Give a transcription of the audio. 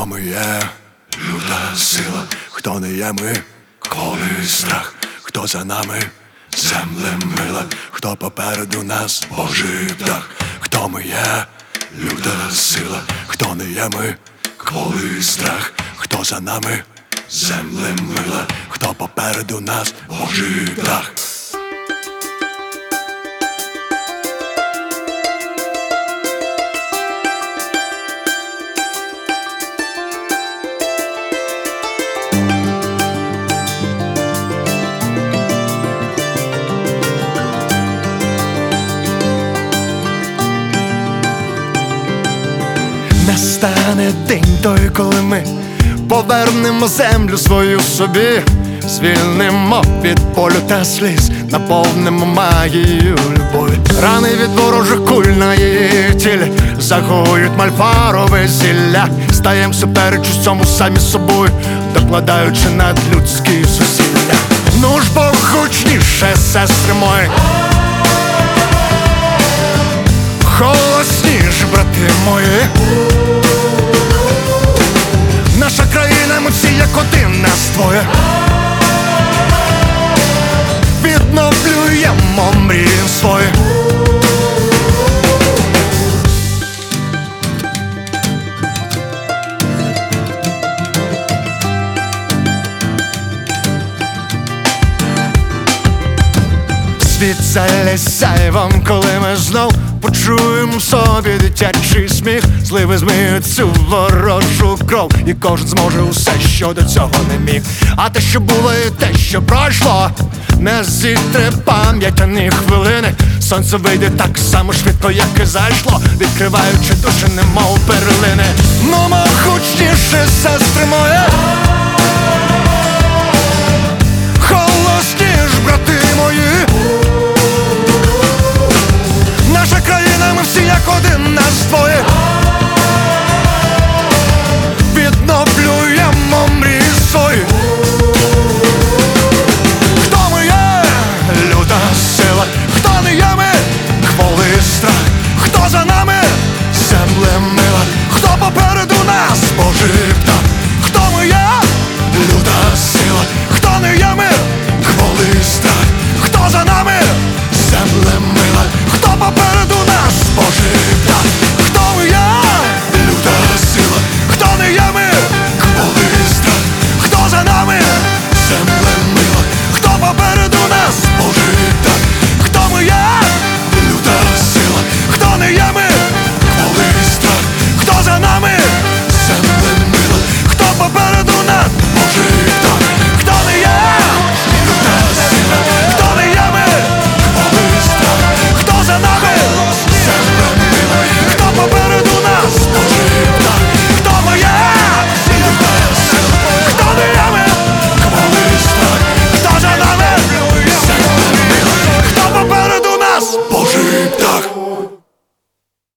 Хто ми є, люта сила, хто не є ми, коли страх, хто за нами, земле мила, хто попереду нас, Божий птах. Хто ми є, люта сила, хто не є ми, коли страх, хто за нами, земле мила, хто попереду нас, Божий птах. Настане день той, коли ми повернемо землю свою собі, звільнимо від болю та сліз, наповнимо магією любові. Рани від ворожих куль на її тілі загоюють мальфарове зілля. Стаєм супереч усьому самі собою, докладаючи надлюдські зусилля. Ну ж бо гучніше, сестри мої, голосніш, брати мої. Наша країна, ми всі як один, нас двоє. Відновлюємо мрії свої. Світ залізає вам, коли ми знов почуємо в собі дитячий сміх. Зливи змиють цю ворожу кров, і кожен зможе усе, що до цього не міг. А те, що було, і те, що пройшло, не зітре пам'ять ані хвилини. Сонце вийде так само швидко, як і зайшло, відкриваючи душі, немов перлини. Ну, могучніше, сестри мої, голосніш, брати мої. Наша країна, ми всі як один, нас двоє. Відновлюємо мрії свої. Хто ми є, люта сила, хто не є ми, кволи страх, хто за нами, земле мила, хто попереду нас, Божий